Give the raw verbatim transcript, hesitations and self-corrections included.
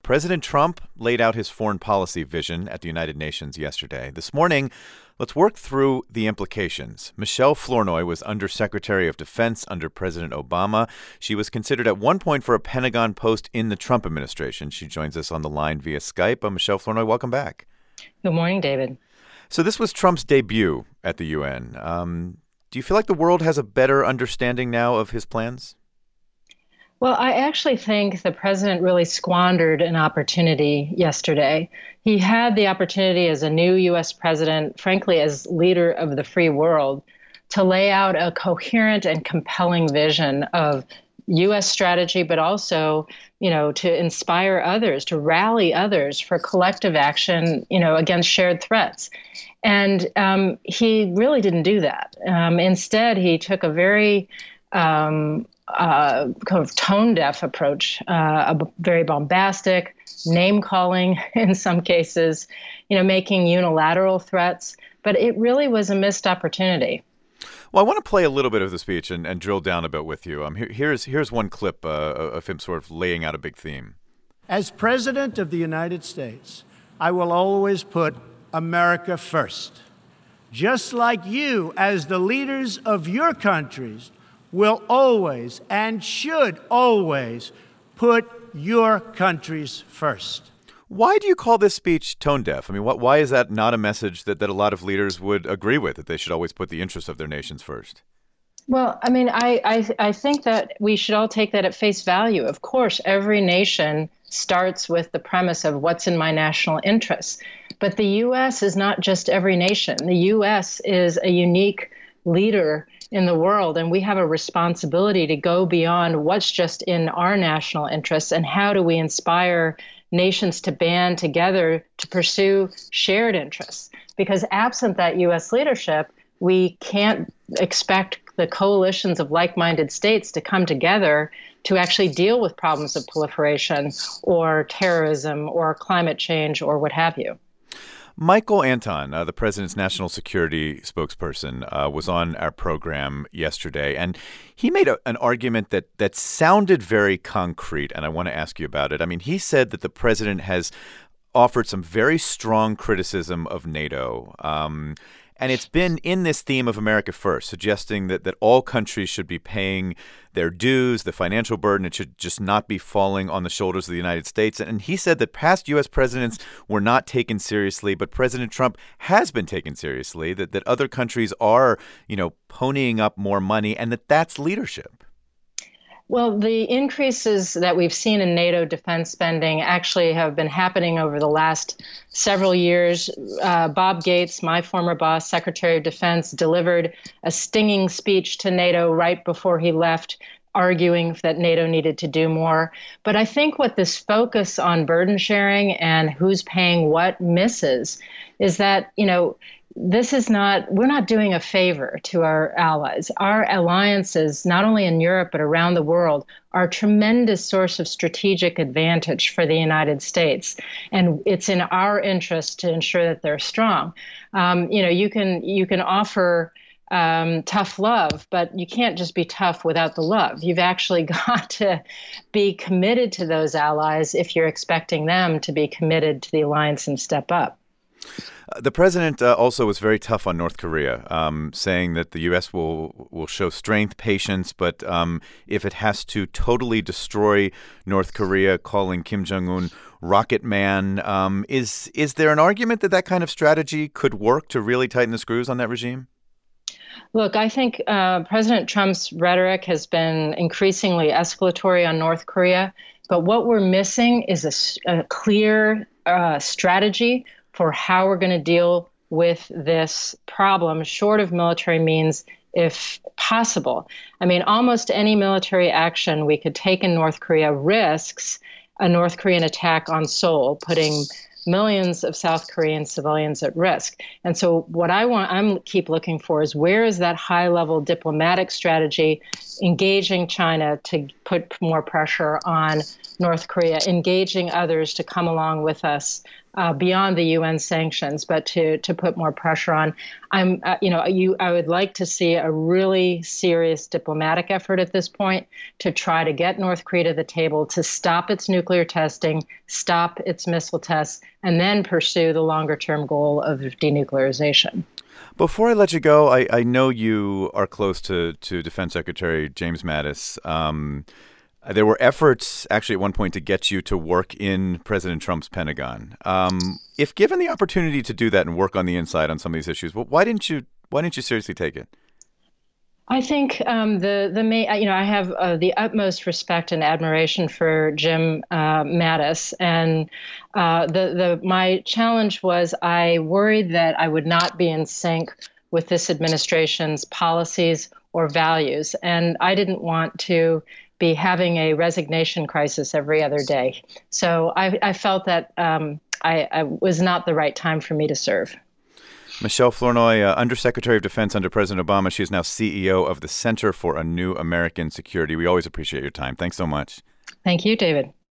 President Trump laid out his foreign policy vision at the United Nations yesterday. This morning, let's work through the implications. Michelle Flournoy was Undersecretary of Defense under President Obama. She was considered at one point for a Pentagon post in the Trump administration. She joins us on the line via Skype. Uh, Michelle Flournoy, welcome back. Good morning, David. So this was Trump's debut at the U N. Um, do you feel like the world has a better understanding now of his plans? Well, I actually think the president really squandered an opportunity yesterday. He had the opportunity as a new U S president, frankly, as leader of the free world, to lay out a coherent and compelling vision of U S strategy, but also, you know, to inspire others, to rally others for collective action, you know, against shared threats. And um, he really didn't do that. Um, instead, he took a very um, Uh, kind of tone-deaf approach, uh, a very bombastic, name-calling in some cases, you know, making unilateral threats. But it really was a missed opportunity. Well, I want to play a little bit of the speech and, and drill down a bit with you. Um, here, here's here's one clip uh, of him sort of laying out a big theme. As President of the United States, I will always put America first, just like you, as the leaders of your countries, will always and should always put your countries first. Why do you call this speech tone deaf? I mean, what, why is that not a message that, that a lot of leaders would agree with, that they should always put the interests of their nations first? Well, I mean, I, I, I think that we should all take that at face value. Of course, every nation starts with the premise of what's in my national interests. But the U S is not just every nation. The U S is a unique leader in the world, and we have a responsibility to go beyond what's just in our national interests, and how do we inspire nations to band together to pursue shared interests? Because absent that U S leadership, we can't expect the coalitions of like-minded states to come together to actually deal with problems of proliferation or terrorism or climate change or what have you. Michael Anton, uh, the president's national security spokesperson, uh, was on our program yesterday, and he made a, an argument that that sounded very concrete, and I want to ask you about it. I mean, he said that the president has offered some very strong criticism of NATO, um, and it's been in this theme of America First, suggesting that, that all countries should be paying their dues, the financial burden. It should just not be falling on the shoulders of the United States. And he said that past U S presidents were not taken seriously, but President Trump has been taken seriously, that, that other countries are, you know, ponying up more money, and that that's leadership. Well, the increases that we've seen in NATO defense spending actually have been happening over the last several years. Uh, Bob Gates, my former boss, Secretary of Defense, delivered a stinging speech to NATO right before he left, arguing that NATO needed to do more. But I think what this focus on burden sharing and who's paying what misses is that, you know, this is not, we're not doing a favor to our allies. Our alliances, not only in Europe, but around the world, are a tremendous source of strategic advantage for the United States. And it's in our interest to ensure that they're strong. Um, you know, you can, you can offer um, tough love, but you can't just be tough without the love. You've actually got to be committed to those allies if you're expecting them to be committed to the alliance and step up. Uh, the president uh, also was very tough on North Korea, um, saying that the U S will will show strength, patience, but um, if it has to totally destroy North Korea, calling Kim Jong-un Rocket Man, um, is is there an argument that that kind of strategy could work to really tighten the screws on that regime? Look, I think uh, President Trump's rhetoric has been increasingly escalatory on North Korea, but what we're missing is a, a clear uh, strategy for how we're going to deal with this problem, short of military means, if possible. I mean, almost any military action we could take in North Korea risks a North Korean attack on Seoul, putting millions of South Korean civilians at risk. And so what I want, I'm keep looking for is where is that high-level diplomatic strategy engaging China to put more pressure on North Korea, engaging others to come along with us uh, beyond the U N sanctions, but to to put more pressure on. I'm, uh, you know, you. I would like to see a really serious diplomatic effort at this point to try to get North Korea to the table to stop its nuclear testing, stop its missile tests, and then pursue the longer-term goal of denuclearization. Before I let you go, I, I know you are close to, to Defense Secretary James Mattis. Um, there were efforts, actually, at one point to get you to work in President Trump's Pentagon. Um, if given the opportunity to do that and work on the inside on some of these issues, well, why didn't you? Why didn't you seriously take it? I think um, the the main, you know, I have uh, the utmost respect and admiration for Jim uh, Mattis, and uh, the the my challenge was I worried that I would not be in sync with this administration's policies or values, and I didn't want to be having a resignation crisis every other day. So I, I felt that um, I, I was not the right time for me to serve. Michelle Flournoy, uh, Undersecretary of Defense under President Obama. She is now C E O of the Center for a New American Security. We always appreciate your time. Thanks so much. Thank you, David.